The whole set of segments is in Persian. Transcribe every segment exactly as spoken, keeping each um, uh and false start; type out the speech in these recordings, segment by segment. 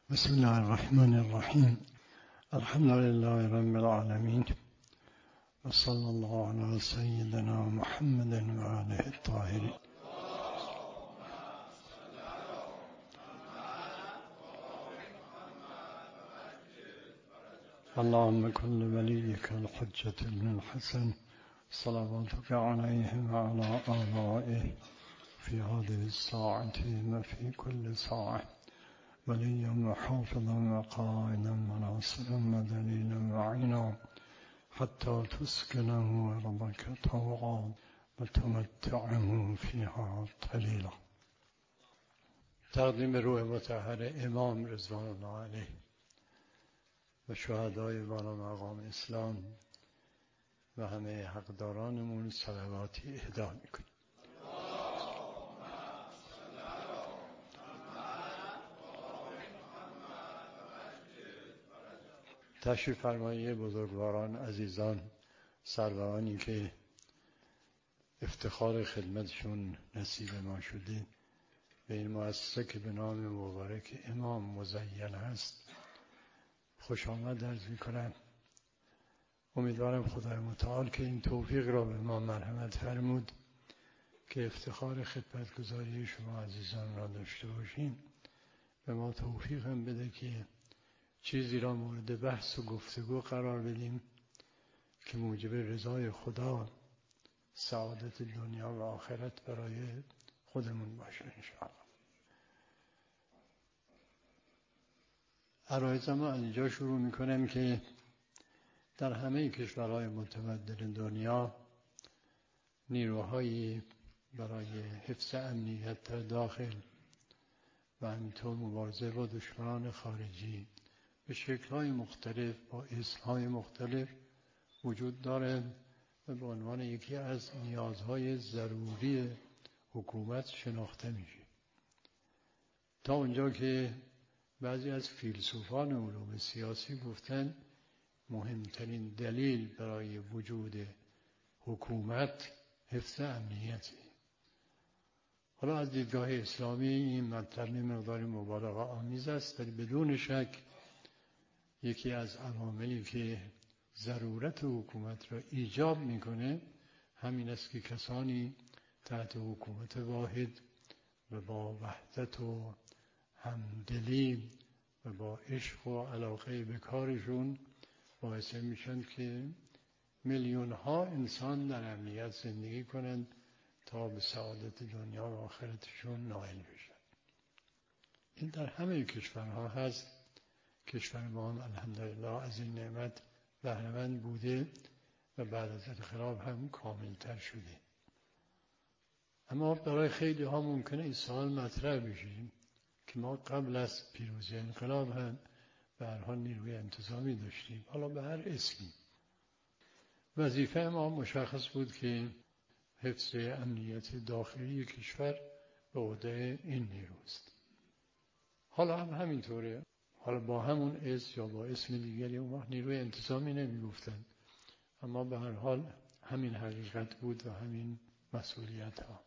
بسم الله الرحمن الرحیم. الحمد لله رب العالمین و صلی الله علی سیدنا محمد و آله الطاهرین. اللهم كل وليك الحجة ابن الحسن صلواتك عليه وعلى آبائه في هذه الساعة وفي كل ساعة وليا وحافظا وقائدا وناصرا ودليلا وعينا حتى تسكنه أرضك طوعا وتمتعه فيها قليلا. تقدیم روح مطهر امام رضوان الله علیه و شهدای بالا مقام اسلام و همه حقدارانمون صلواتی اهدا میکنیم. تشریف فرمایی بزرگواران، عزیزان، سرورانی که افتخار خدمتشون نصیب ما شده به این مؤسسه که به نام مبارک امام مزین است خوش آمد عرض می‌کنم. امیدوارم خدای متعال که این توفیق را به ما مرحمت فرمود که افتخار خدمتگزاری شما عزیزان را داشته باشیم، به ما توفیق هم بده که چیزی را مورد بحث و گفتگو قرار بدیم که موجب رضای خدا، سعادت دنیا و آخرت برای خودمون باشه انشاءالله. عرایزم از اینجا شروع میکنم که در همه کشورهای متمدن دنیا نیروهایی برای حفظ امنیت در داخل و همینطور مبارزه با دشمنان خارجی به شکل‌های مختلف با اسم‌های مختلف وجود داره و به عنوان یکی از نیازهای ضروری حکومت شناخته میشه. تا اونجا که بعضی از فیلسوفان علوم سیاسی گفتن مهمترین دلیل برای وجود حکومت حفظ امنیتی. حالا از دیدگاه اسلامی این مطلب مقدار مبالغه آمیز است، ولی بدون شک یکی از عواملی که ضرورت حکومت را ایجاب میکنه همین است که کسانی تحت حکومت واحد و با وحدت و همدلی و با عشق و علاقه به کارشون باعث میشن که میلیون ها انسان در امنیت زندگی کنند تا به سعادت دنیا و آخرتشون نائل بشن. این در همه کشورها هست. کشور ما هم الحمدلله از این نعمت بهره‌مند بوده و بعد از انقلاب هم کاملتر شده. اما برای خیلی ها ممکنه این سوال مطرح بشه که ما قبل از پیروزی انقلاب هم به هر حال نیروی انتظامی داشتیم، حالا به هر اسمی. وظیفه ما مشخص بود که حفظ امنیت داخلی کشور به عهده این نیروست. حالا هم همینطوره. حالا با همون اسم یا با اسم دیگری اون وقت نیروی انتظامی نمی گفتن، اما به هر حال همین حقیقت بود و همین مسئولیت ها.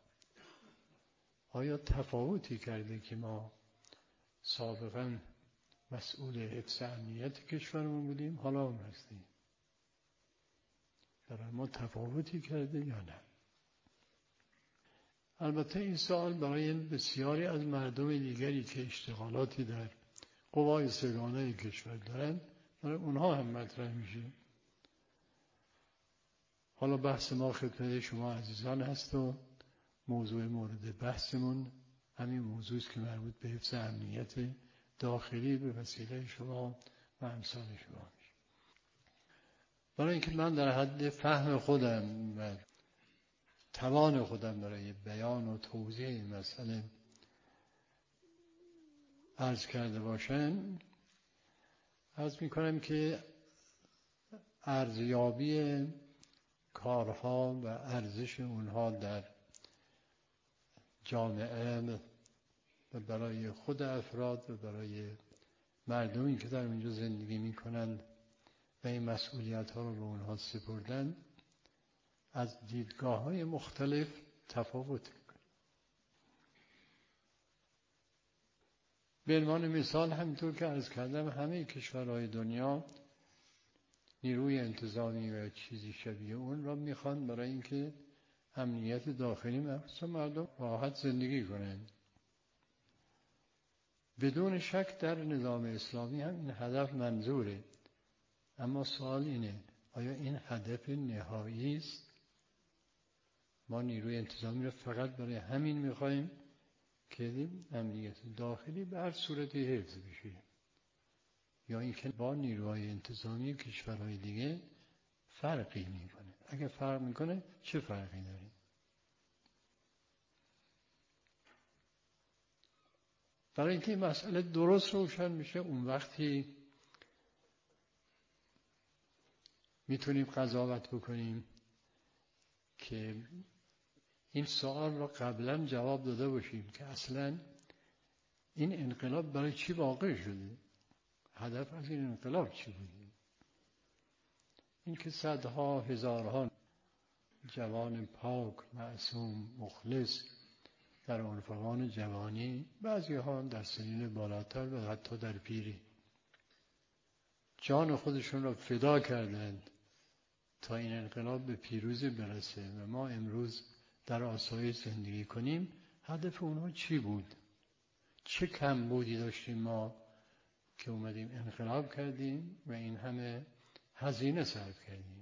آیا تفاوتی کرده که ما سابقا مسئول حفظ امنیت کشورمون بودیم حالا هم هستیم؟ برای ما تفاوتی کرده یا نه؟ البته این سوال برای بسیاری از مردم دیگری که اشتغالاتی در قوای سگانه کشور دارن برای اونها هم مطرح میشه. حالا بحث ما خدمت شما عزیزان هست و موضوع مورد بحثمون همین موضوعی است که مربوط به حفظ امنیت داخلی به وسیله شما و امثال شما میشه. برای اینکه من در حد فهم خودم و توان خودم برای بیان و توضیح این مسئله عرض کرده باشم، عرض میکنم که ارزیابی کارها و ارزش اونها در جامعه و برای خود افراد و برای مردمی که در اونجا زندگی میکنند و این مسئولیت ها رو به اونها سپردن از دیدگاه های مختلف تفاوت میکنه. به عنوان مثال همینطور که عرض کردم همه کشورهای دنیا نیروی انتظامی و چیزی شبیه اون را میخوان برای اینکه امنیت داخلی مخصوصا مردم راحت زندگی کنند. بدون شک در نظام اسلامی هم این هدف منظوره، اما سوال اینه آیا این هدف نهایی است؟ ما نیروی انتظامی را فقط برای همین میخوایم که امنیت داخلی به هر صورتی حفظ بشه، یا اینکه با نیروهای انتظامی کشورهای دیگه فرقی میکنه؟ اگه فرق میکنه چه فرقی داره؟ برای اینکه این مسئله درست روشن میشه اون وقتی میتونیم قضاوت بکنیم که این سوال را قبلا جواب داده باشیم که اصلا این انقلاب برای چی واقع شده؟ هدف از این انقلاب چی بوده؟ این که صدها هزارها جوان پاک، معصوم، مخلص در عنفوان جوانی، بعضی ها در سنین بالاتر و حتی در پیری جان خودشون را فدا کردند تا این انقلاب به پیروزی برسه و ما امروز در آسایش زندگی کنیم، هدف اونها چی بود؟ چه کمبودی داشتیم ما که اومدیم انقلاب کردیم و این همه هزینه صرف کردیم؟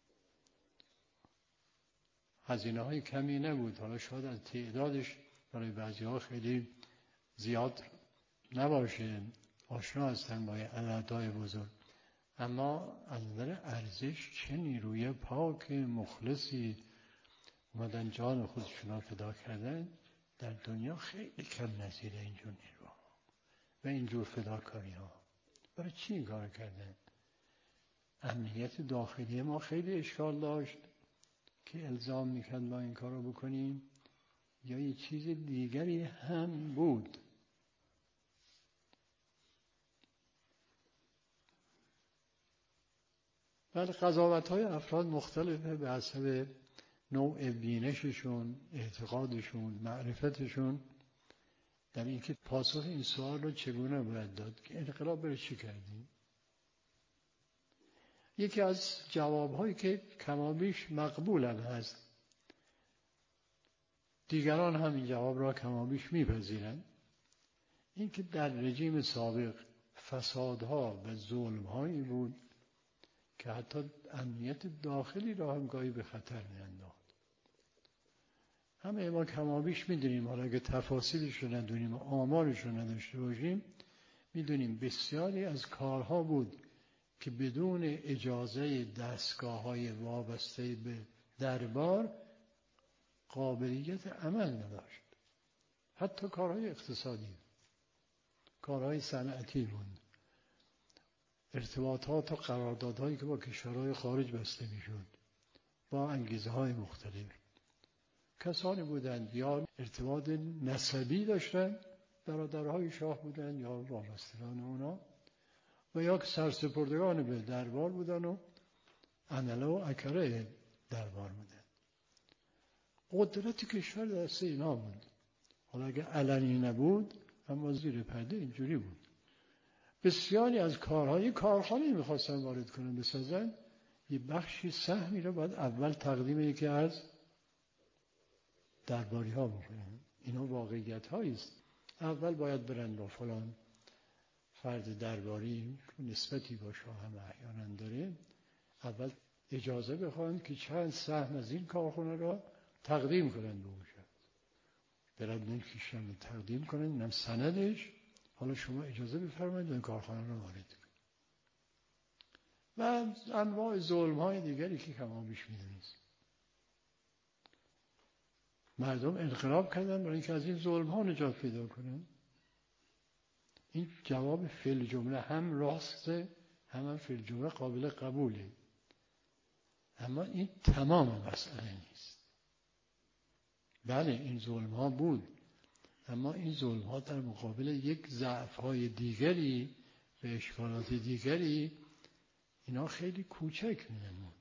هزینه های کمی نبود، حالا شاید از تعدادش برای بعضی ها خیلی زیاد نباشه، آشنا هستن با عددهای بزرگ، اما از نظر ارزش چه نیروی پاک مخلصی اومدن جان خودشون را فدا کردن. در دنیا خیلی کم نظیر اینجور نیروها و اینجور فداکاری ها. برای چی این کار کردن؟ امنیت داخلی ما خیلی اشکال داشت که الزام میکرد ما این کار رو بکنیم، یا یه چیز دیگری هم بود؟ ولی قضاوت‌های افراد مختلفه به حسب نوع بینششون، اعتقادشون، معرفتشون در اینکه پاسخ این سوال رو چگونه باید داد که انقلاب برای چی کردیم. یکی از جوابهایی که کمابیش مقبول هم هست، دیگران هم این جواب را کمابیش میپذیرند، این که در رژیم سابق فسادها و ظلمهایی بود که حتی امنیت داخلی را هم گاهی به خطر می‌انداخت. همه ما کمابیش میدونیم، حالا اگه تفاصیلش رو ندونیم و آمارش رو نداشته باشیم، میدونیم بسیاری از کارها بود که بدون اجازه دستگاه‌های وابسته به دربار قابلیت عمل نداشت. حتی کارهای اقتصادی، کارهای صنعتی بود، ارتباطات و قراردادهایی که با کشورهای خارج بسته میشد با انگیزه‌های مختلف. کسانی بودند یا ارتباط نسبی داشتند، برادرهای شاه بودند یا وابستگان اونا، و یا که سرسپردگان به دربار بودند و انله و اکره دربار بودند. قدرت کشور دست اینا بود. حالا اگه علنی نبود اما زیر پرده اینجوری بود. بسیاری از کارهای کارخانه میخواستن وارد کنن بسازن، یه بخشی سهمی رو باید اول تقدیم یکی از درباری ها بکنن. اینا واقعیت هاییست. اول باید برن با فلان فرد درباری نسبتی با شاه هم احیانا داره، اول اجازه بخوان که چند سهم از این کارخانه را تقدیم کنن به اون شخص. برن این کشتن رو تقدیم کنن، اینم سندش، حالا شما اجازه بفرمایید این کارخانه رو وارد کنید. و انواع ظلم های دیگری که کمابیش میدونید. مردم انقلاب کردن برای اینکه از این ظلم ها نجات پیدا کنن. این جواب فعل جمله هم راسته، هم هم فعل جمله قابل قبوله، اما این تمام مسئله نیست. بله این ظلم ها بود، اما این ظلم ها در مقابل یک ضعف های دیگری و اشکالات دیگری اینا خیلی کوچک می‌نمود.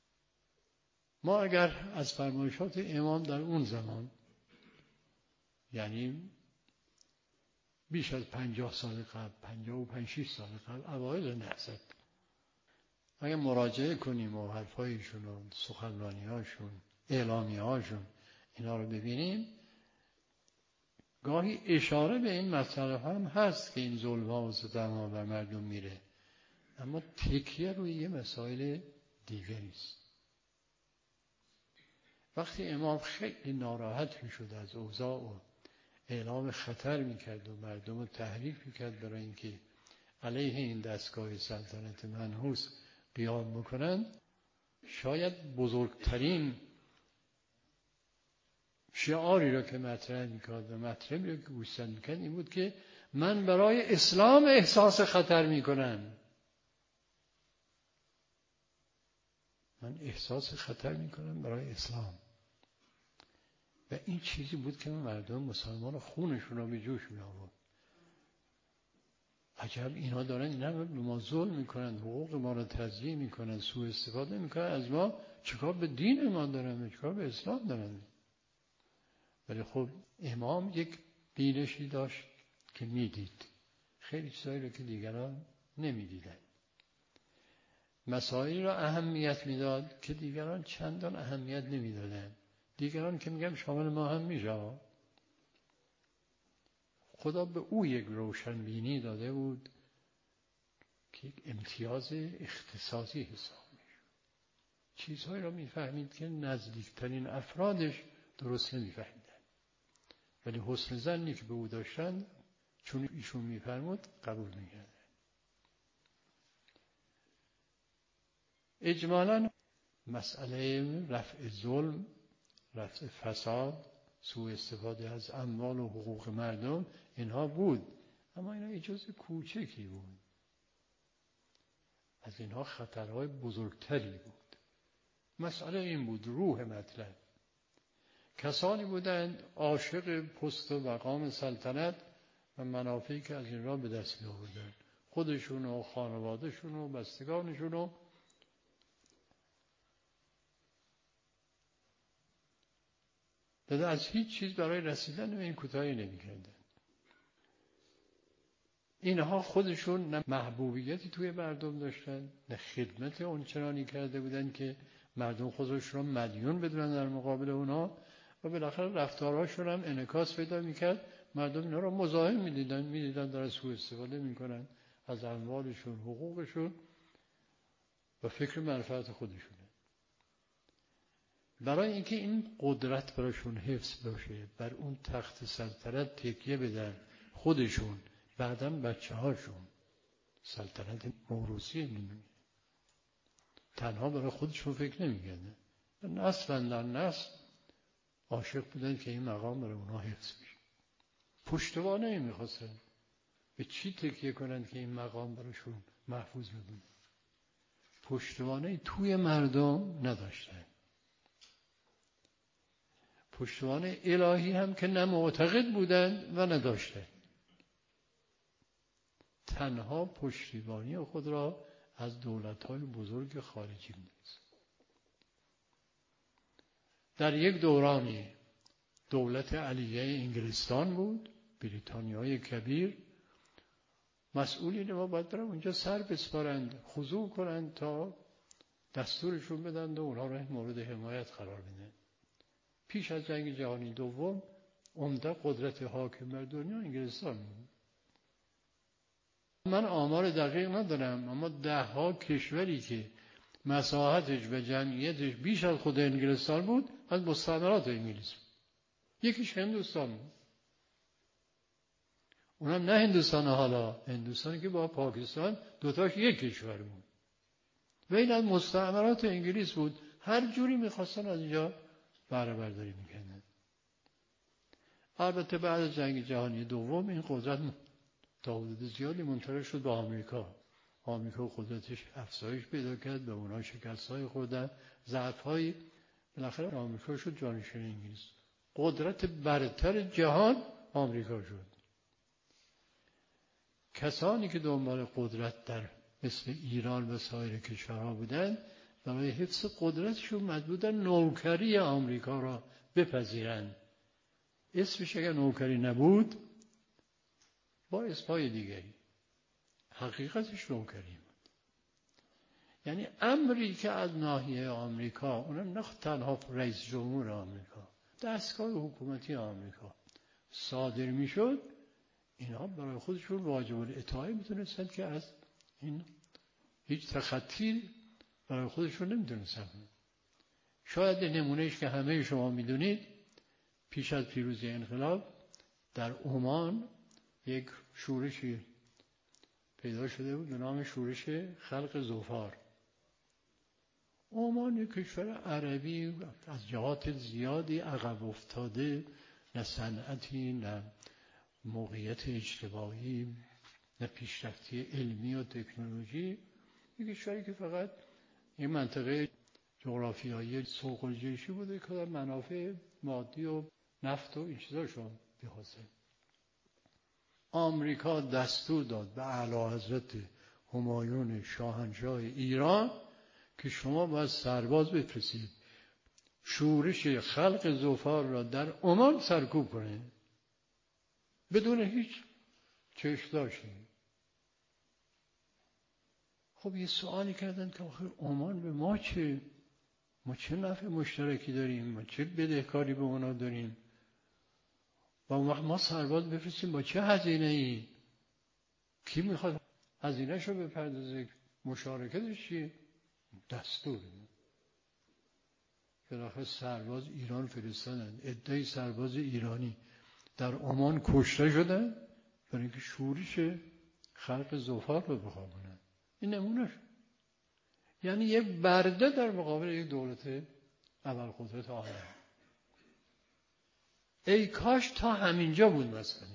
ما اگر از فرمایشات امام در اون زمان یعنی بیش از پنجاه سال قبل، پنجاه و پنج شش سال قبل، اوایل نهضت، اگر مراجعه کنیم و حرفایشون و سخنرانی‌هاشون، اعلامیه‌هاشون اینا رو ببینیم، گاهی اشاره به این مسئله هم هست که این ظلم‌ها و ستم‌ها بر مردم میره، اما تکیه روی یه مسائل دیگری است. وقتی امام خیلی ناراحت میشد از اوضاع و اعلام خطر میکرد و مردم رو تحریک میکرد برای اینکه علیه این دستگاه سلطنت منحوس قیام بکنند، شاید بزرگترین شعاری را که مطرح میکرد و مطلبی را که گوشزد میکرد این بود که من برای اسلام احساس خطر میکنم. من احساس خطر میکنم برای اسلام. و این چیزی بود که مردم مسلمان خونشون رو به جوش می آورد. عجب اینا دارن این همه به ما ظلم میکنن، حقوق ما رو تضییع میکنن، سوء استفاده میکنن از ما، چیکار به دین ما دارن، چیکار به اسلام دارن. ولی خب امام یک بینشی داشت که میدید خیلی چیزایی رو که دیگران نمیدیدن، مسائلی را اهمیت میداد که دیگران چندان اهمیت نمیدادن. دیگران که میگم شامل ما هم میشه. خدا به او یک روشن بینی داده بود که یک امتیاز اختصاصی حساب میشه. چیزهایی را میفهمید که نزدیکترین افرادش درست نمیفهمیدن، ولی حسن ظنی که به او داشتن چون ایشون میفرمود قبول میکردن. اجمالاً مسئله رفع ظلم، رفع فساد، سوء استفاده از اموال و حقوق مردم اینها بود، اما اینا اجازه کوچکی بود. از اینها خطرهای بزرگتری بود. مسئله این بود، روح مطلب. کسانی بودند عاشق پست و مقام سلطنت و منافعی که از این را به دست می آوردند، خودشون و خانوادهشون و بستگانشون و داده از هیچ چیز برای رسیدن به این کوتاهی نمی کردن. اینها خودشون نه محبوبیتی توی مردم داشتن، نه خدمت اونچنانی کرده بودن که مردم خودشون را مدیون بدونن در مقابل اونا، و بالاخره رفتارهاشون هم انعکاس پیدا میکرد. مردم اینا را مزاحم میدیدن، میدیدن دارن سوء استفاده میکنن از اموالشون، حقوقشون و فکر منفعت خودشونه. برای اینکه این قدرت براشون حفظ باشه، بر اون تخت سلطنت تکیه بدن خودشون، بعداً بچه هاشون، سلطنت موروثی نمیشه، تنها برای خودشون فکر نمیکنه، نسل در نسل عاشق بودن که این مقام برای اونها حفظ بشه. پشتوانه ای میخواستن به چی تکیه کنن که این مقام براشون محفوظ بمونه. پشتوانه توی مردم نداشتن. پشتوانه الهی هم که نه معتقد بودن و نداشتن. تنها پشتیبانی خود را از دولت‌های بزرگ خارجی می‌دونست. در یک دورانی دولت علیه انگلستان بود، بریتانیای کبیر، مسئولین ما باید برن اونجا سر بسپارند، خضوع کنند تا دستورشون بدن و اونها را مورد حمایت قرار بدن. پیش از جنگ جهانی دوم عمده قدرت حاکم بر دنیا انگلستان بود. من آمار دقیق ندارم، اما ده ها کشوری که مساحتش و جمعیتش بیش از خود انگلستان بود از مستعمرات انگلیس بود. یکیش هندوستان بود. اونم نه هندوستان حالا، هندوستانی که با پاکستان دوتاش یک کشور بود و این از مستعمرات انگلیس بود. هر جوری میخواستن از اینجا بهره برداری میکنن. البته بعد از جنگ جهانی دوم این قدرت تا حدود زیادی منتقل شد به آمریکا. آمریکا قدرتش افزایش پیدا کرد، به اونها شکست‌های خوردن، ضعف‌های، بالاخره آمریکا شد جانشین انگلیس. قدرت برتر جهان آمریکا شد. کسانی که دنبال قدرت در مثل ایران و سایر کشورها بودند، برای حفظ قدرتشون مجبورن نوکری آمریکا را بپذیرند اسمش اگر نوکری نبود با اسمای دیگری، حقیقتش نوکری بود. یعنی امری که از ناحیه آمریکا، اونم نه تنها رئیس جمهور آمریکا، دستگاه حکومتی آمریکا صادر میشد، اینها برای خودشون واجب الاطاعه میتونستند که از این هیچ تخطی برای خودشون نمیتونستند. شاید نمونهش که همه شما میدونید، پیش از پیروزی انقلاب در عمان یک شورشی پیدا شده بود به نام شورش خلق ظفار. عمان یک کشور عربی از جهات زیادی عقب افتاده، نه صنعتی، نه موقعیت اجتماعی، نه پیشرفتی علمی و تکنولوژی، یک کشوری که فقط این منطقه جغرافیایی سوق الجیشی بوده که در منافع مادی و نفت و این چیزاشون بحاصل. آمریکا دستور داد به اعلیحضرت همایون شاهنشاه ایران که شما باید سرباز بفرستید شورش خلق ظفار را در عمان سرکوب کنه بدون هیچ چشم داشتی. خب یه سوالی کردن که آخر عمان به ما چه؟ ما چه نفع مشترکی داریم؟ ما چه بدهکاری به اونا داریم؟ و اون وقت ما سرباز بفرستیم با چه هزینه ای؟ کی میخواد هزینه شو بپردازه؟ مشارکتش چیه؟ دستور. بالاخره سرباز ایران فرستادن، عده‌ای سرباز ایرانی در عمان کشته شدن برای اینکه شورش خلق ظفار رو بخوابونن. این نمونهش. یعنی یک برده در مقابل یک دولت ابرقدرت عالم. ای کاش تا همینجا بود مسئله.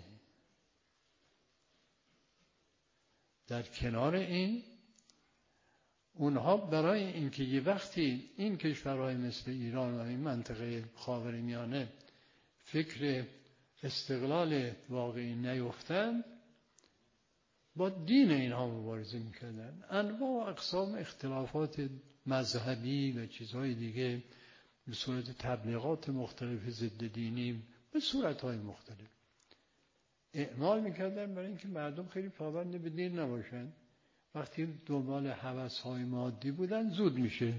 در کنار این اونها برای اینکه یه وقتی این کشورهای مثل ایران و این منطقه خاورمیانه فکر استقلال واقعی نیفتند، با دین اینها مبارزه میکردن. انواع و اقسام اختلافات مذهبی و چیزهای دیگه به صورت تبلیغات مختلف ضد دینی به صورتهای مختلف اعمال میکردن برای اینکه مردم خیلی پابند به دین نباشن. وقتی دنبال هوس‌های مادی بودن زود میشه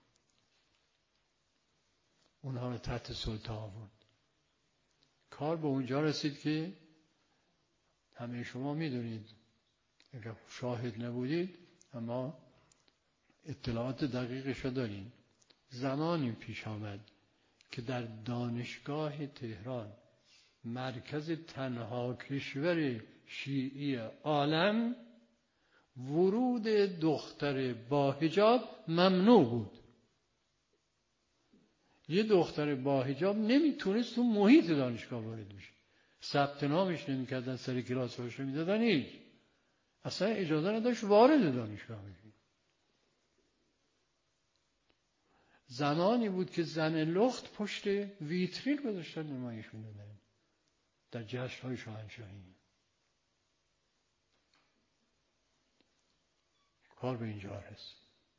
اونها رو تحت سلطه آورد. کار به اونجا رسید که همه شما میدونید، اگر شاهد نبودید اما اطلاعات دقیقش رو دارین. زمانی پیش آمد که در دانشگاه تهران، مرکز تنها کشور شیعی عالم، ورود دختر با حجاب ممنوع بود. یه دختر با حجاب نمیتونست تو محیط دانشگاه وارد بشه. ثبت نامش نمیکردن، سر کلاس روش نمیدادن، هیچ. اصلا اجازه نداشت وارد دانشگاه بشه. زمانی بود که زن لخت پشت ویترین گذاشتن نمایش میدادن در جشن‌های شاهنشاهی. کار به اینجا رسید.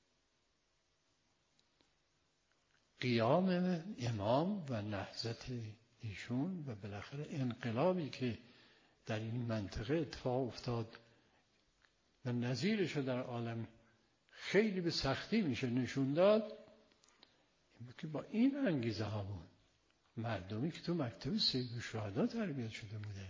قیام امام و نهضت ایشون و بالاخره انقلابی که در این منطقه اتفاق افتاد و نظیرش در عالم خیلی به سختی میشه نشون داد، این بود که با این انگیزه ها بود. مردمی که تو مکتب سید الشهدا تربیت شده بودن،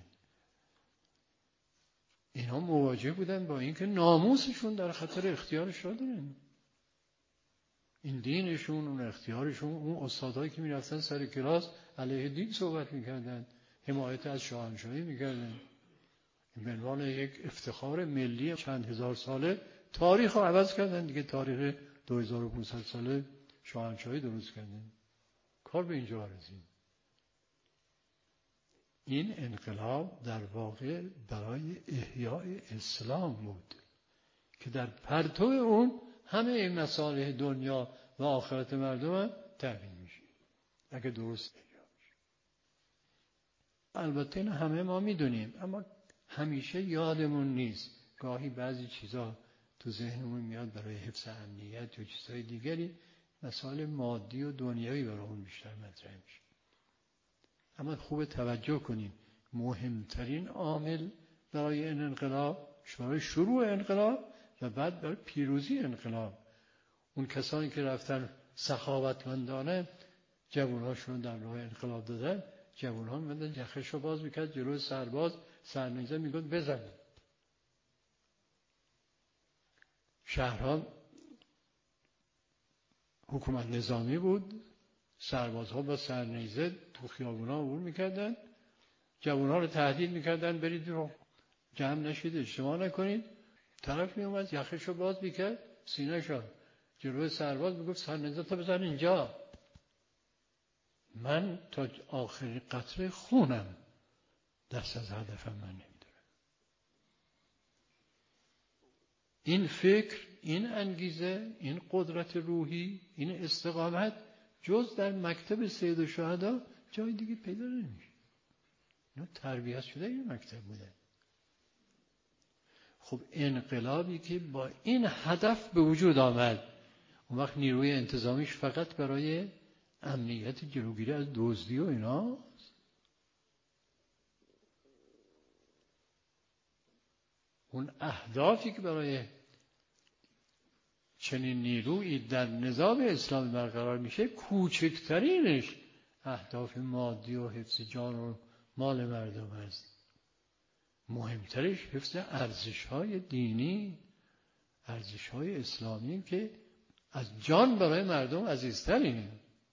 اینها مواجه بودن با اینکه ناموسشون در خطر اختیارش را دارن. این دینشون، اون اختیارشون، اون استادایی که میرفتن سر کلاس علیه دین صحبت میکردن، حمایت از شاهنشاهی میکردن، این به عنوان یک افتخار ملی چند هزار ساله تاریخ رو عوض کردن دیگه. تاریخ دو هزار و پانصد ساله شاهنشاهی درست کردن. کار به اینجا رسید. این انقلاب در واقع برای احیای اسلام بود که در پرتو اون همه این مصالح دنیا و آخرت مردم هم تأمین میشه اگه درست اجرا بشه. البته این همه ما میدونیم اما همیشه یادمون نیست. گاهی بعضی چیزا تو ذهنمون میاد برای حفظ امنیت یا چیزهای دیگری، مسائل مادی و دنیوی برامون بیشتر مطرح میشه. اما خوب توجه کنیم مهمترین عامل برای این انقلاب، برای شروع انقلاب و بعد برای پیروزی انقلاب، اون کسانی که رفتن سخاوتمندانه جوانهاشون در راه انقلاب دادن، جوانها میمدن یخش رو باز میکرد جلوی سرباز، سرنیزه میگفت بزن. شهرها حکومت نظامی بود، سربازها با سرنیزه تو خیابونا عبور میکردن، جوانها رو تهدید میکردن برید رو جمع نشید، اجتماع نکنید. طرف میومد یخش رو باز میکرد سینه شو جلوی سرباز میگفت سرنیزه تا بزن اینجا، من تا آخرین قطره خونم دست از هدفم من نمیدارم. این فکر، این انگیزه، این قدرت روحی، این استقامت جز در مکتب سید الشهدا جای دیگه پیدا نمیشه. اینا تربیت شده این مکتب بوده. خب انقلابی که با این هدف به وجود آمد، اون وقت نیروی انتظامیش فقط برای امنیت جلوگیری از دزدی و اینا، اون اهدافی که برای چنین نیرویی در نظام اسلامی برقرار میشه کوچکترینش اهداف مادی و حفظ جان و مال مردم است. مهمترش حفظ ارزش‌های دینی، ارزش‌های اسلامی که از جان برای مردم عزیزترینه.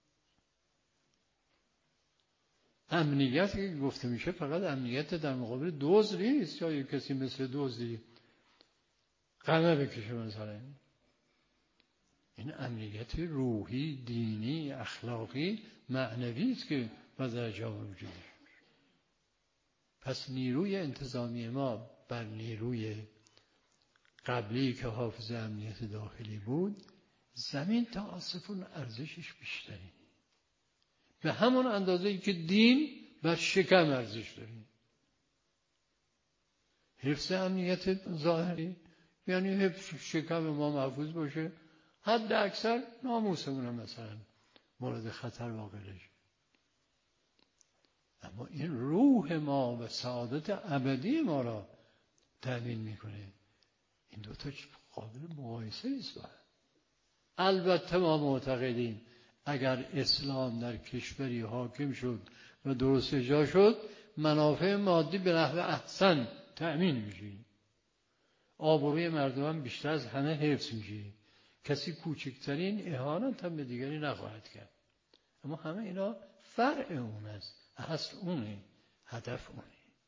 امنیت که گفته میشه فقط امنیت در مقابل دزد نیست، یا یک کسی مثل دزدی قمه بکشه مثلا. این امنیت روحی، دینی، اخلاقی، معنوی است که در جامعه وجود داره. پس نیروی انتظامی ما بر نیروی قبلی که حافظ امنیت داخلی بود، زمین تا آسفون ارزشش بیشتری، به همون اندازه‌ای که دین بر شکم ارزش داره. حفظ امنیت ظاهری یعنی حفظ شکم ما محفوظ باشه، حد اکثر ناموسمون هم مثلا مورد خطر واقع نشه. اما این روح ما و سعادت ابدی ما را تأمین میکنه. این دوتا قابل مقایسه است. البته ما معتقدیم اگر اسلام در کشوری حاکم شد و درست اجرا شد، منافع مادی به نحو احسن تأمین میشه، آبروی مردم هم بیشتر از همه حفظ میشه، کسی کوچکترین اهانت هم به دیگری نخواهد کرد. اما همه اینا فرع اون است، اصل اونه، هدف اونه.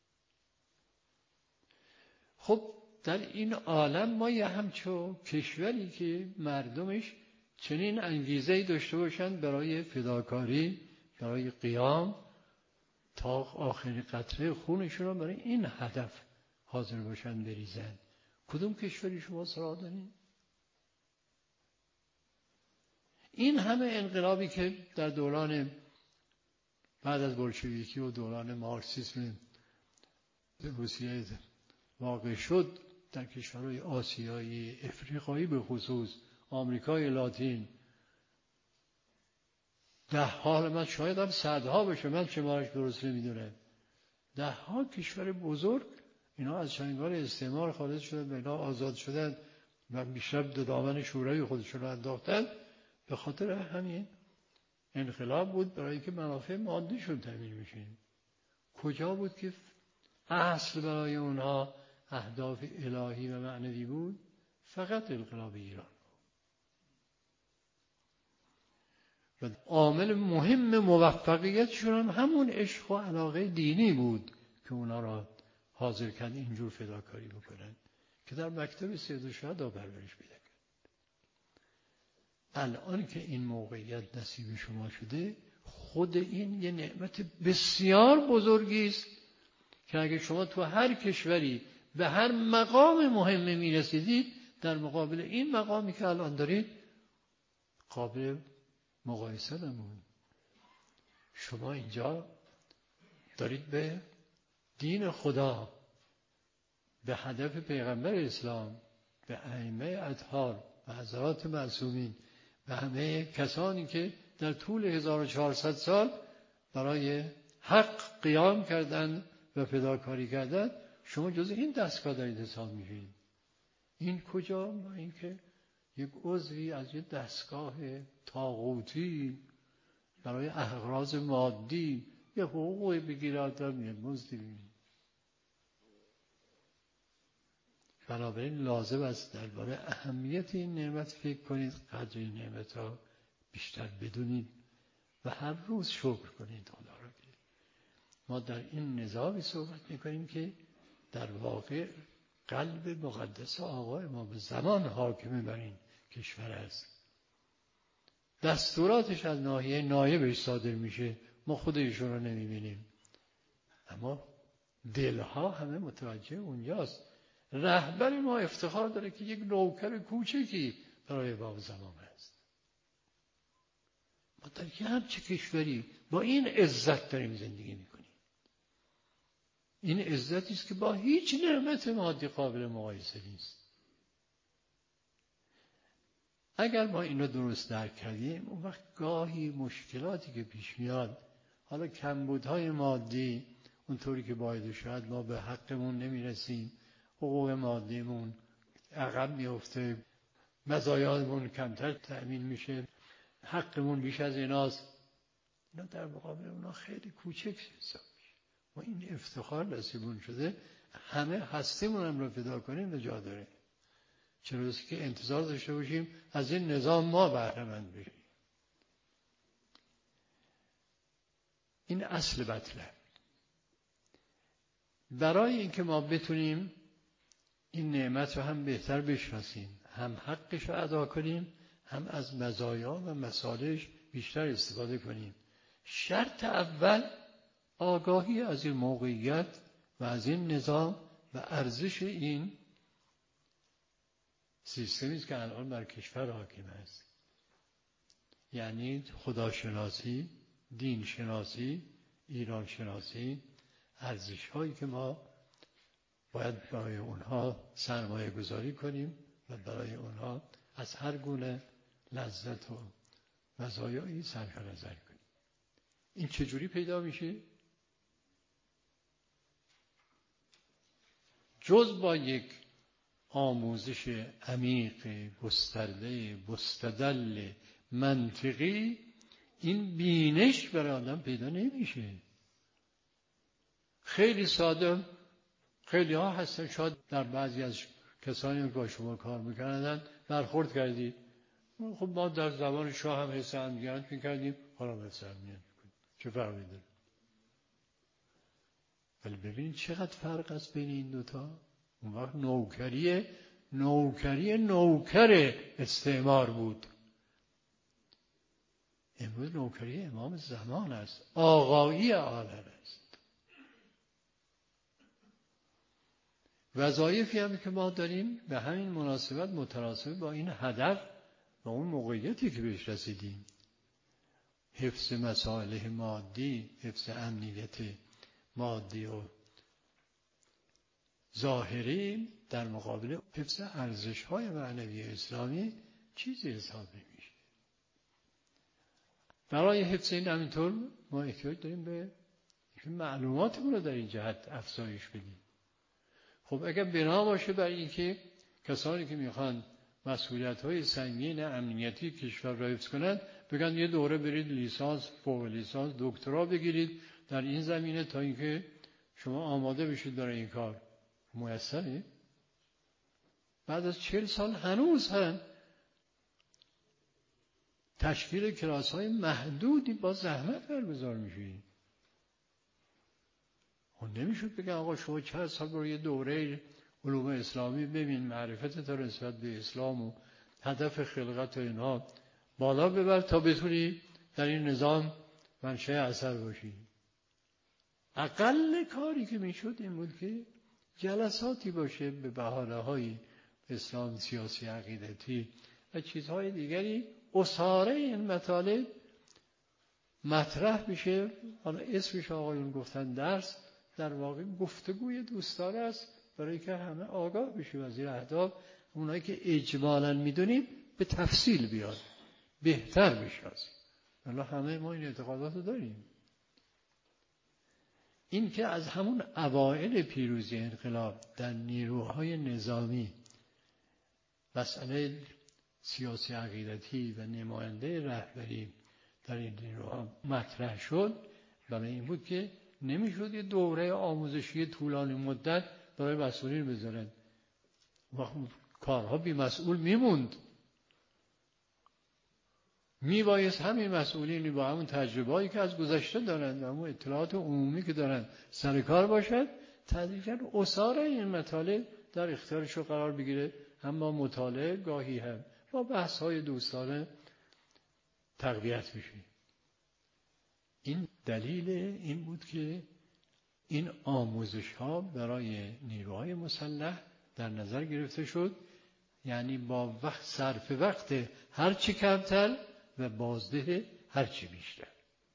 خب در این عالم ما یه همچو کشوری که مردمش چنین انگیزه‌ای داشته باشند برای فداکاری، برای قیام تا آخرین قطره خونشون رو برای این هدف حاضر باشند بریزند. کدوم کشوری شما سراغ دارین؟ این همه انقلابی که در دوران بعد از بولشویکی و دوران مارکسیسم روسیه واقع شد، در کشورهای آسیایی، افریقایی به خصوص، آمریکای لاتین، ده ها، من شاید هم صدها بشه، من شمارش درست نمیدونم، ده ها کشور بزرگ اینا از چنگال استعمار خارج شدن و اینا آزاد شدن و بیشتر به دامن شورای خودشون رو انداختن. به خاطر همین انقلاب بود، برای که منافع مادیشون تامین میشه. کجا بود که اصل برای اونها اهداف الهی و معنوی بود؟ فقط انقلاب ایران. و عامل مهم موفقیتشون هم همون عشق و علاقه دینی بود که اونا را حاضر کرد اینجور فداکاری بکنن که در مکتب سید الشهدا پرورش پیدا کرد. الان که این موقعیت نصیب شما شده، خود این یه نعمت بسیار بزرگی است که اگه شما تو هر کشوری به هر مقام مهمی میرسیدید، در مقابل این مقامی که الان دارید قابل مقایسه نمون. شما اینجا دارید به دین خدا، به هدف پیغمبر اسلام، به ائمه اطهار و حضرات معصومین و همه کسانی که در طول هزار و چهارصد سال برای حق قیام کردن و فداکاری کردن، شما جز این دستگاه دارید حساب میشید. این کجا؟ ما این که یک عضوی از یک دستگاه طاغوتی برای اغراض مادی یه حقوقی بگیره آدم یه مزدی بگیره. بنابراین لازم است درباره اهمیت این نعمت فکر کنید، قدر این نعمت ها بیشتر بدونید و هر روز شکر کنید خدا را. ما در این نظامی صحبت میکنیم که در واقع قلب مقدس آقای ما به زمان حاکم بر این کشور است. دستوراتش از ناحیه نایبش صادر میشه، ما خود ایشون رو نمیبینیم، اما دلها همه متوجه اونجاست. رهبر ما افتخار داره که یک نوکر کوچکی برای باب زمان است. ما در هر چه کشوری با این عزت داریم زندگی میکنیم. این عزتی است که با هیچ نعمت مادی قابل مقایسه نیست. اگر ما این رو درست درک کردیم، اون وقت گاهی مشکلاتی که پیش میاد، حالا کمبودهای مادی اونطوری که باید شاید ما به حقمون نمیرسیم، حقوق مادیمون عقب میفته، مزایامون کمتر تأمین میشه، حقمون بیش از ایناست، اینا در مقابل اونا خیلی کوچک حساب میشه. ما این افتخار نصیبمون شده، همه هستیمون هم رو فدا کنیم به جا داره. چرا که انتظار داشته باشیم از این نظام ما بهره مند بشیم. این اصل مطلب. برای اینکه ما بتونیم این نعمت رو هم بهتر بشناسیم، هم حقش رو ادا کنیم، هم از مزایا و مصالحش بیشتر استفاده کنیم، شرط اول آگاهی از این موقعیت و از این نظام و ارزش این سیستمی است که الان بر کشور حاکم است. یعنی خداشناسی، دین شناسی، ایران شناسی، ارزش هایی که ما باید برای اونها سرمایه گذاری کنیم و برای اونها از هر گونه لذت و مزایایی صرف نظر کنیم. این چجوری پیدا میشه؟ جز با یک آموزش عمیق، گسترده، مستدل، منطقی، این بینش برای آدم پیدا نمیشه. خیلی ساده، خیلی ها هستن، شاید در بعضی از کسانی که با شما کار میکردن برخورد کردید. خب ما در زمان شاه هم حس امنیت میکردیم، حالا حس امنیت میکنیم، چه فرقی داره؟ ولی ببینید چقدر فرق است بین این دوتا. اون وقت نوکری نوکری نوکر استعمار بود، امروز نوکری امام زمان است، آقایی عالم است. وظایفی هم که ما داریم به همین مناسبت متناسب با این هدف و اون موقعیتی که بهش رسیدیم، حفظ مصالح مادی، حفظ امنیت مادی و ظاهری در مقابل حفظ ارزش‌های معنوی اسلامی چیزی حساب نمیشه. برای حفظ این همینطور ما احتیاج داریم به معلوماتمون رو در این جهت افزایش بدیم. خب اگر بنا باشه بر اینکه کسانی که میخوان مسئولیت‌های سنگین امنیتی کشور را حفظ کنند بگن یه دوره برید لیسانس، فوق لیسانس، دکترا بگیرید در این زمینه تا اینکه شما آماده بشید برای این کار، میسره؟ بعد از چهل سال هنوز هم تشکیل کلاس‌های محدودی با زحمت برگزار میشه. اون نمیشود بگن آقا شما چند سال برو یه دوره علوم اسلامی ببین، معرفت تا نسبت به اسلام و هدف خلقت و اینها بالا ببر تا بتونی در این نظام منشأ اثر باشی. اقل کاری که میشد این بود که جلساتی باشه به بهانه‌های اسلام سیاسی عقیدتی و چیزهای دیگری، اساره این مطالب مطرح میشه. حالا اسمش آقایون گفتن درس، در واقع گفتگوی دوستانه است برای که همه آگاه بشیم از این اهداف. اونایی که اجمالاً میدونیم به تفصیل بیاد، بهتر بشناسیم. حالا همه ما این اعتقادات رو داریم. این که از همون اوائل پیروزی انقلاب در نیروهای نظامی مسئله سیاسی عقیدتی و نماینده رهبری در این نیروها مطرح شد، برای این بود که نمیشد یه دوره آموزشی طولانی مدت برای مسئولین بذارن و کارها بی مسئول میموند. میبایست همین مسئولینی با همون تجربه‌ای که از گذشته دارند و همون اطلاعات عمومی که دارند سر کار باشد، تدریجاً آثار این مطالب در اختیارشون قرار بگیره، هم با مطالعه گاهی هم با بحث‌های دوستانه تقویت میشه. این دلیل این بود که این آموزش‌ها برای نیروهای مسلح در نظر گرفته شد، یعنی با وقت صرف وقت هر چی کمتر و بازده هر چی بیشتر.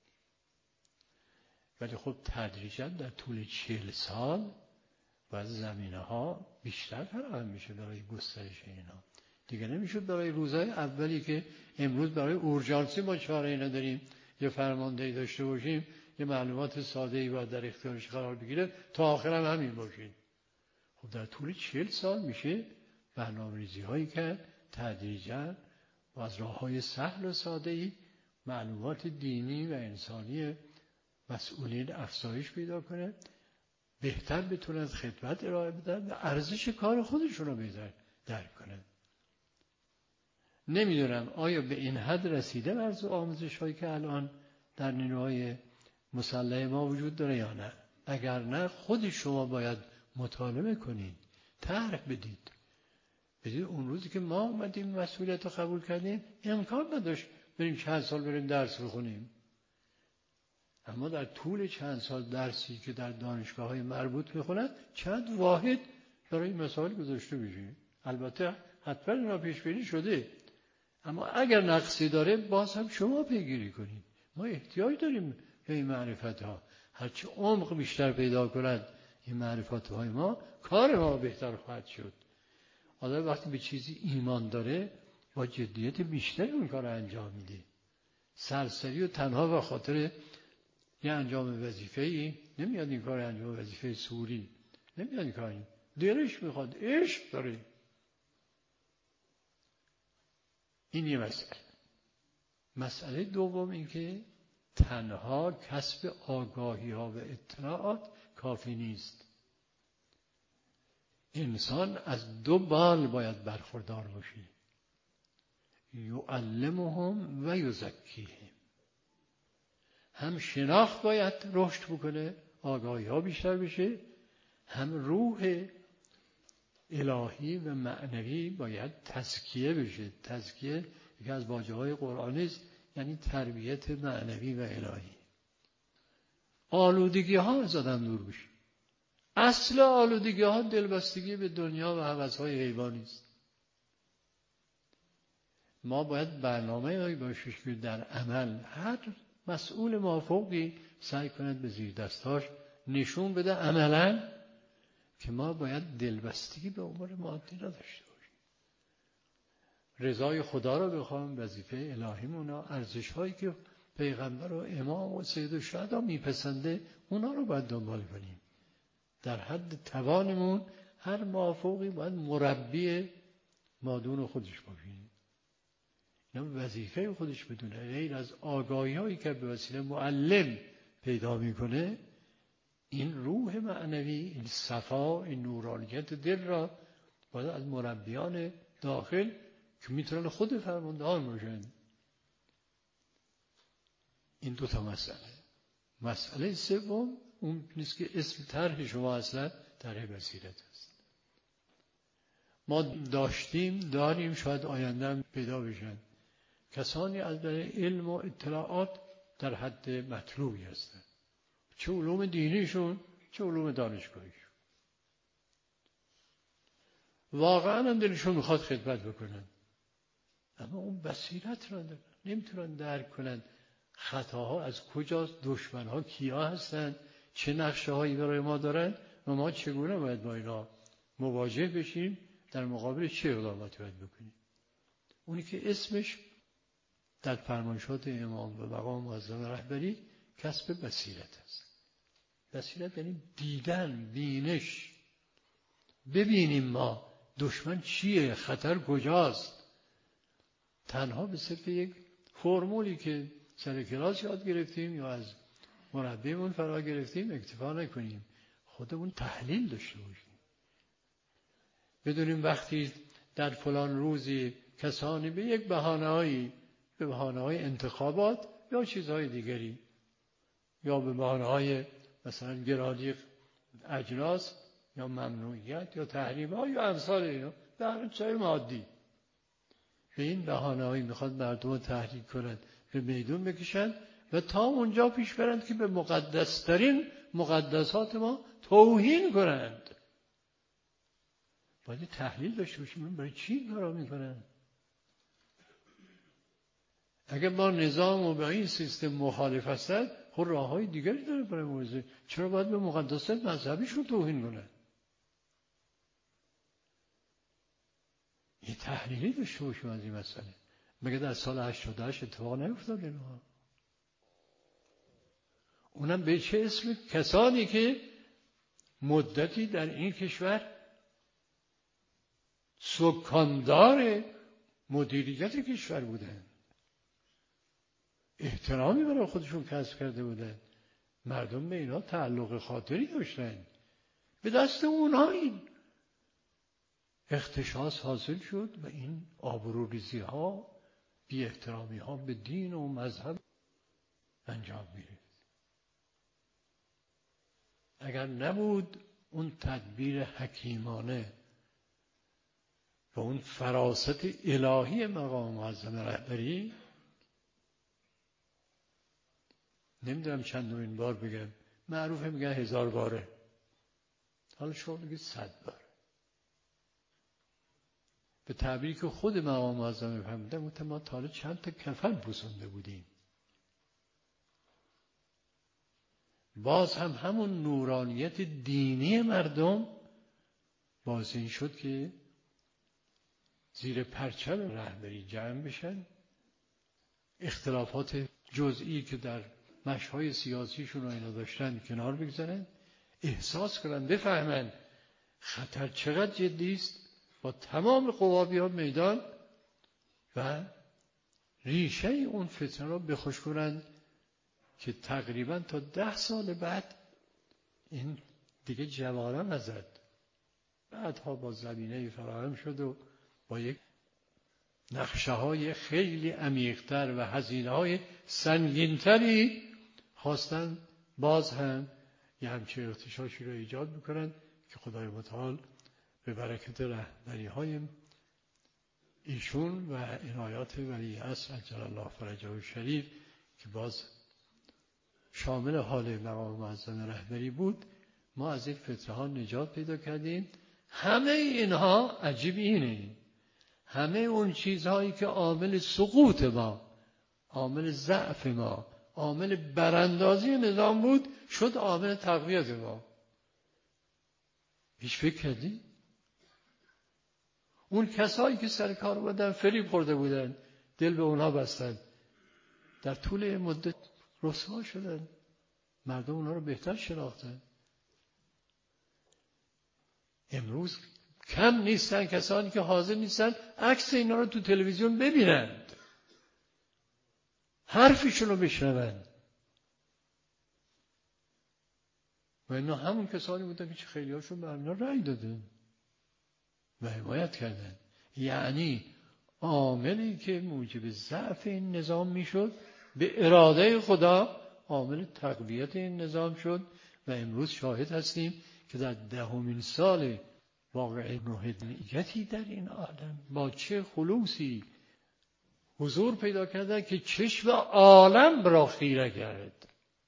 ولی خب تدریجاً در طول چهل سال و زمینه‌ها بیشتر فراهم میشه برای گسترش اینا. دیگه نمیشد برای روزهای اولی که امروز برای اورژانسی ما چاره نداریم یه فرماندهی داشته باشیم، یه معلومات ساده‌ای باید در اختیارش قرار بگیره تا آخر هم همین باشید. خب در طول چهل سال میشه برنامه‌ریزی هایی که تدریجاً و از راه‌های سهل و ساده‌ای معلومات دینی و انسانی مسئولین افزایش پیدا کنه، بهتر بتونن خدمت ارائه بدن و ارزش کار خودشون رو بهتر درک کنن. نمیدونم آیا به این حد رسیده مرز آموزش هایی که الان در نیروهای مسلح ما وجود داره یا نه؟ اگر نه خود شما باید مطالعه کنید، طرح بدید. بدید اون روزی که ما اومدیم مسئولیت رو قبول کردیم امکان نداشت بریم چند سال بریم درس بخونیم. اما در طول چند سال درسی که در دانشگاه های مربوط میخونن چند واحد برای مسائل گذاشته بشه. البته حتما اینا پیش بینی شده، اما اگر نقصی داره باز هم شما پیگیری کنید. ما احتیاج داریم به این معرفت ها. هرچی عمق بیشتر پیدا کنند این معرفت های ما، کار ما بهتر خواهد شد. آدم وقتی به چیزی ایمان داره با جدیت بیشتری اون کار انجام میده. سرسری و تنها و خاطر یه انجام وظیفه‌ای نمیاد این کار، انجام وظیفه سوری نمیاد این کار، دلش میخواد، عشق داره. این یه مسئله. مسئله دوم این که تنها کسب آگاهی ها و اطلاعات کافی نیست. انسان از دو بال باید برخوردار باشه، یعلمهم و یزکیهم. هم شناخت باید رشد بکنه، آگاهی ها بیشتر بشه، هم روح الهی و معنوی باید تزکیه بشه. تزکیه یکی از واژه های قرآنی است، یعنی تربیت معنوی و الهی. آلودگی ها از آدم دور بشه. اصل آلودگی ها دلبستگی به دنیا و هوس های حیوانی است. ما باید برنامه هایی باشه که در عمل هر مسئول موافقی سعی کند به زیر دستاش نشون بده عملاً که ما باید دلبستگی به امور مادی نداشته باشیم. رضای خدا رو بخوام، وظیفه الهیمونا، ارزش هایی که پیغمبر و امام و سید الشهدا میپسنده اونا رو باید دنبال کنیم. در حد توانمون هر موافقی باید مربی مادون خودش باشیم. اینا وظیفه خودش بدونه. غیر از آگاهی هایی که به وسیله معلم پیدا میکنه، این روح معنوی، این صفا، این نورانیت دل را باید از مربیان داخل که میتونن خود فرماندهان باشن. این دو تا مسئله. مسئله سوم اون نیست که اسم طرح شما اصلا طرح بصیرت است. ما داشتیم داریم، شاید آینده هم پیدا بشن کسانی از در علم و اطلاعات در حد مطلوبی هستند، چه علوم دینیشون چه علوم دانشگاهیشون. واقعا هم دلشون میخواد خدمت بکنن، اما اون بصیرت را دارن، نمیتونن درک کنن خطاها از کجاست، دشمنها کیا هستن، چه نقشه هایی برای ما دارن و ما چگونه باید با اینا مواجه بشیم، در مقابل چه اقداماتی باید بکنیم. اونی که اسمش در فرمایشات امام و مقام معظم رهبری کسب بصیرت است. بصیرت یعنی دیدن، بینش، ببینیم ما دشمن چیه، خطر کجاست. تنها به صرف یک فرمولی که سر کلاس یاد گرفتیم یا از مربیمون فرا گرفتیم اکتفا نکنیم، خودمون تحلیل داشته باشیم. بدونیم وقتی در فلان روزی کسانی به یک بهانه‌ای، به بهانه‌های انتخابات یا چیزهای دیگری یا به بهانه‌های مثلا گرانی اجناس یا ممنوعیت یا تحریم‌ها یا امثال اینا، در چای مادی به این بهانه‌هایی میخواد مردم رو تحریک کنند، به میدون بکشند و تا اونجا پیش برند که به مقدسترین مقدسات ما توهین کنند. باید تحلیل داشته باشیم من برای چی کارا میکنن. اگر ما نظام و با این سیستم مخالف هستند، خب راههای دیگری داره برای موضوع. چرا باید به مقدسات مذهبیشون توهین کنن؟ یه تحلیلی داشته باشیم از این مسئله. مگه در سال هشتاد و هشت اتفاق نیفتاد اینها؟ اونم به چه اسم؟ کسانی که مدتی در این کشور سکاندار مدیریت کشور بودن، احترامی برای خودشون کسب کرده بودن، مردم به اینا تعلق خاطری داشتن. به دست اونها این اختشاش حاصل شد و این آبروریزی ها، بی احترامی ها به دین و مذهب انجام می‌گرفت. اگر نبود اون تدبیر حکیمانه و اون فراست الهی مقام معظم رهبری، نمیدونم چندمین بار بگم، معروفه میگن هزار باره، حالا شما بگید صد باره. به تعبیری که خود مقام معظم فهمیدن، ما تا حالا چند تا کفن پوسونده بودیم. باز هم همون نورانیت دینی مردم باعث این شد که زیر پرچم رهبری جمع بشن، اختلافات جزئی که در مشهای سیاسیشون و اینا داشتن کنار بگذارن، احساس کنن، بفهمن خطر چقدر جدی است، با تمام قوا بیان میدان و ریشه اون فتنه رو بخوش کنن که تقریبا تا ده سال بعد این دیگه جوانان نزد. بعدها با زمینه فراهم شد و با یک نقشه های خیلی عمیق‌تر و هزینه های سنگین‌تری خواستن باز هم یه همچه اغتشاشی رو ایجاد بکنن که خدای متعال به برکت رهبری های ایشون و عنایات ولی عصر عجل الله فرجه شریف که باز شامل حال مقام معظم رهبری بود، ما از این فتنه ها نجات پیدا کردیم. همه اینها عجیب اینه، همه اون چیزهایی که عامل سقوط ما، عامل ضعف ما، عامل براندازی نظام بود، شد عامل تقویت ما. هیچ فکر کردی؟ اون کسایی که سر کار بودن فریب خورده بودن، دل به اونها بستن، در طول مدت رسوا شدن، مردم اونها رو بهتر شناختن. امروز کم نیستن کسانی که حاضر نیستن عکس اینا رو تو تلویزیون ببینند، حرفشون رو بشنوند. و اینا همون کسانی بودن که خیلی هاشون به اینا رأی دادن و حمایت کردن. یعنی عاملی که موجب ضعف این نظام میشد، به اراده خدا عامل تقویت این نظام شد و امروز شاهد هستیم که در دهمین سال واقع روحانیتی در این عالم با چه خلوصی حضور پیدا کرده که چشم عالم را خیره کرد.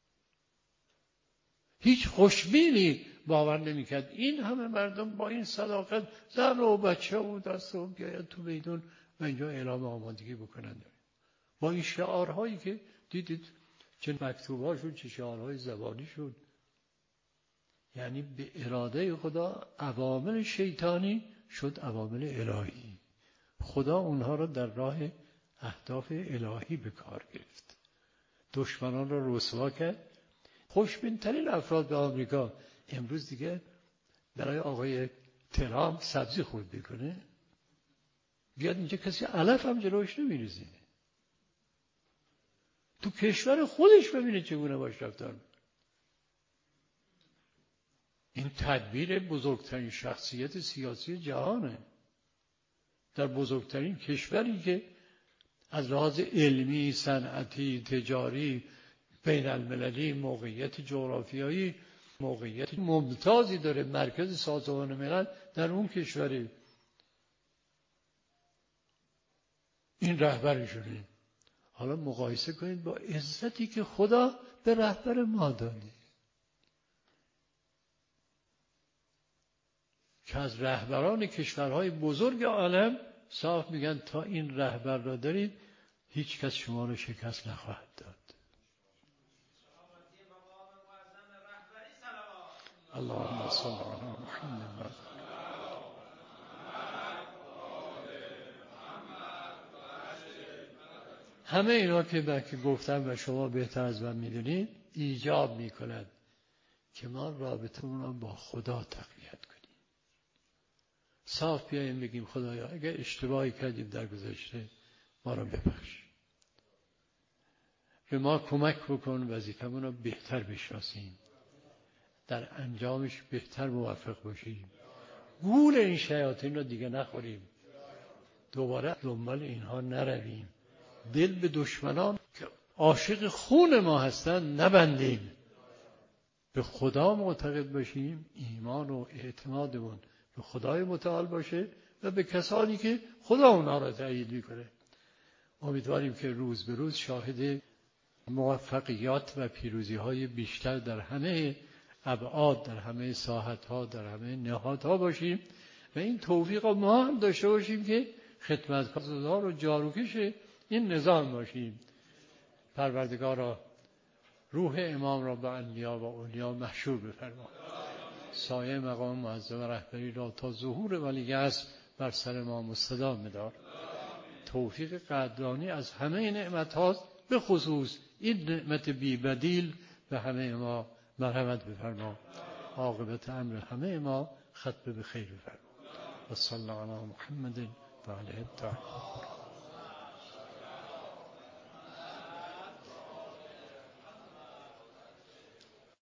هیچ خوشبینی باور نمی‌کرد این همه مردم با این صداقت، زن و بچه و دست و بیاید تو میدون و اینجا اعلام آمادگی بکنند با این شعارهایی که دیدید چه مکتوب‌ها شد، چه شعارهای زبانی شد. یعنی به اراده خدا عوامل شیطانی شد عوامل الهی. خدا اونها را در راه اهداف الهی به کار گرفت، دشمنان را رسوا کرد. خوشبین‌ترین افراد به آمریکا امروز دیگه برای آقای ترامپ سبزی خورد بکنه، بیاد اینجا کسی علف هم جلوش نمی‌ریزه. تو کشور خودش ببینه چگونه باش رفتار. این تدبیر بزرگترین شخصیت سیاسی جهانه، در بزرگترین کشوری که از لحاظ علمی، صنعتی، تجاری، بین المللی موقعیت جغرافیایی، موقعیت ممتازی داره، مرکز سازمان ملل در اون کشوری. این رهبرشونه. حالا مقایسه کنید با عزتی که خدا به رهبر ما داده، که از رهبران کشورهای بزرگ عالم صاف میگن تا این رهبر را دارید هیچ کس شما رو شکست نخواهد داد. اللهم صل علی محمد. همه اینا که بلکه گفتم و شما بهتر از من میدونید ایجاب میکند که ما رابطمون رو با خدا تقویت کنیم. صاف بیاییم بگیم خدایا اگر اشتباهی کردیم در گذشته ما رو ببخش، به ما کمک بکن وظیفمون رو بهتر بشناسیم، در انجامش بهتر موفق باشیم، گول این شیاطین رو دیگه نخوریم، دوباره دنبال اینها نرویم، دل به دشمنان که عاشق خون ما هستن نبندیم، به خدا معتقد باشیم، ایمان و اعتمادمون به خدای متعال باشه و به کسانی که خدا اونا را تأیید میکنه. امیدواریم که روز به روز شاهد موفقیات و پیروزی های بیشتر در همه ابعاد، در همه ساحت‌ها، در همه نهادها باشیم و این توفیق ما هم داشته باشیم که خدمتگزار و جاروکش این نظام باشیم. پروردگارا روح امام را به انبیا و اولیا محشور بفرما، سایه مقام معظم رهبری را تا ظهور ولیعصر بر سر ما مستدام بدار. توفیق قدرانی از همه نعمت هاست، به خصوص این نعمت بی بدیل به همه ما مرحمت بفرما. عاقبت امر همه ما ختم به خیر بفرما. و صلی علی محمد و علیه الطاهرین.